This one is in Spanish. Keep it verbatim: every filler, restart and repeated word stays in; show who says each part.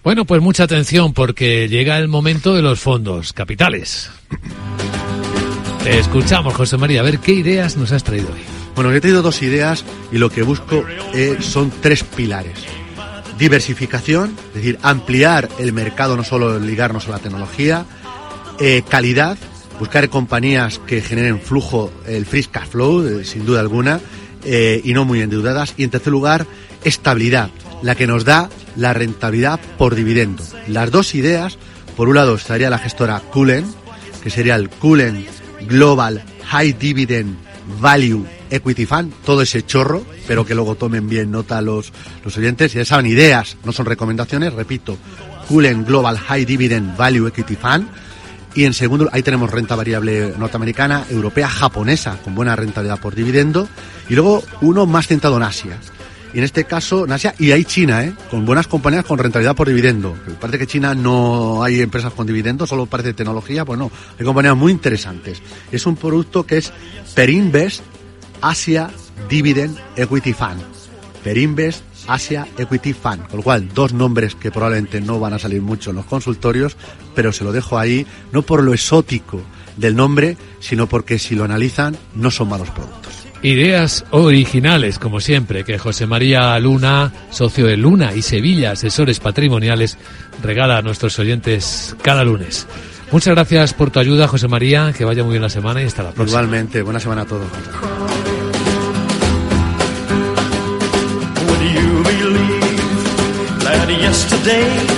Speaker 1: Bueno, pues mucha atención porque llega el momento de los fondos capitales. Te escuchamos, José María, a ver qué ideas nos has traído hoy.
Speaker 2: Bueno, he traído dos ideas y lo que busco eh, son tres pilares. Diversificación, es decir, ampliar el mercado, no solo ligarnos a la tecnología. Eh, calidad, buscar compañías que generen flujo, el free cash flow, eh, sin duda alguna, eh, y no muy endeudadas. Y en tercer lugar, estabilidad, la que nos da la rentabilidad por dividendo. Las dos ideas, por un lado estaría la gestora Cullen, que sería el Cullen Global High Dividend Value Equity Fund, todo ese chorro, pero que luego tomen bien nota los, los oyentes. Ya saben, ideas, no son recomendaciones, repito, Cullen Global High Dividend Value Equity Fund. Y en segundo, ahí tenemos renta variable norteamericana, europea, japonesa, con buena rentabilidad por dividendo. Y luego uno más centrado en Asia. Y en este caso, en Asia, y hay China, ¿eh? Con buenas compañías con rentabilidad por dividendo. Parece que China no hay empresas con dividendo, solo parece tecnología, pues no. Hay compañías muy interesantes. Es un producto que es Perinvest Asia Dividend Equity Fund. Perinvest Asia Equity Fund. Con lo cual, dos nombres que probablemente no van a salir mucho en los consultorios, pero se lo dejo ahí, no por lo exótico del nombre, sino porque si lo analizan, no son malos productos.
Speaker 1: Ideas originales, como siempre, que José María Luna, socio de Luna y Sevilla Asesores Patrimoniales, regala a nuestros oyentes cada lunes. Muchas gracias por tu ayuda, José María, que vaya muy bien la semana y hasta la próxima.
Speaker 2: Igualmente, buena semana a todos.
Speaker 3: Would you believe that yesterday